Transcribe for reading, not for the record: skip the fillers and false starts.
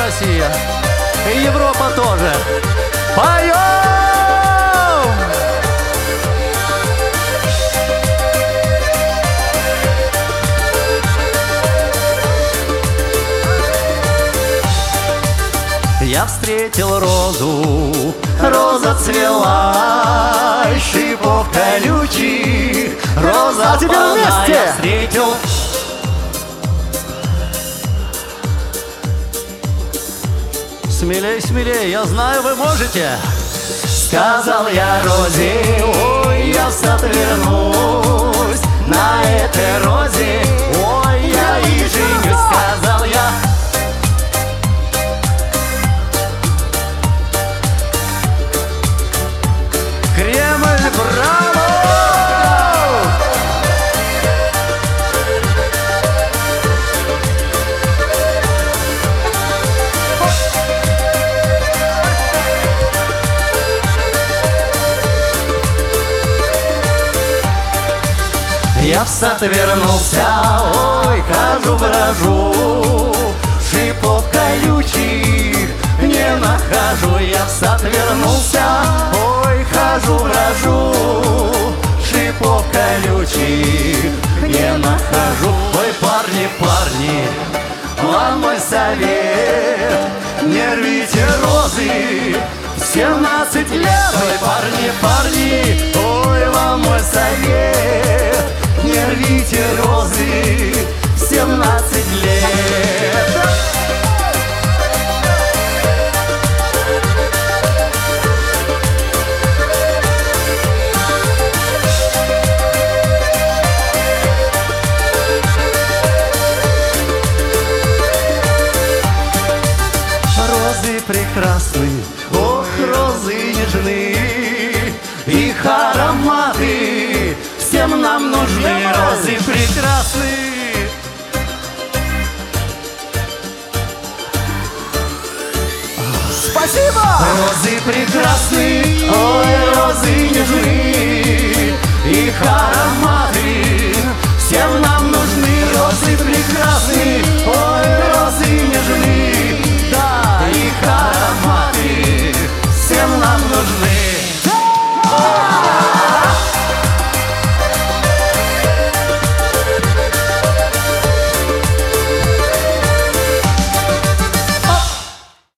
Россия. И Европа тоже. Поем! Я встретил розу, роза цвела, шипов колючих, роза полна. Я встретил. Смелей, смелей, я знаю, вы можете. Сказал я розе, ой, я отвернусь на этой розе, ой, я и женюсь. Сказал я. Кремль, браво! Я в сад вернулся, ой, хожу-брожу, шипов колючих не нахожу. Я в сад вернулся, ой, хожу-брожу, шипов колючих не нахожу. Ой, парни, парни, вам мой совет, не рвите розы в 17 лет. Ой, парни, парни, ой, вам мой совет, не рвите розы в 17 лет. Розы прекрасны, ох, розы нежны, их ароматы всем нам нужны. Розы прекрасны. Спасибо! Розы прекрасны, ой, розы нежны, их ароматы всем нам нужны. Розы прекрасны, ой, розы нежны, да, их ароматы всем нам нужны.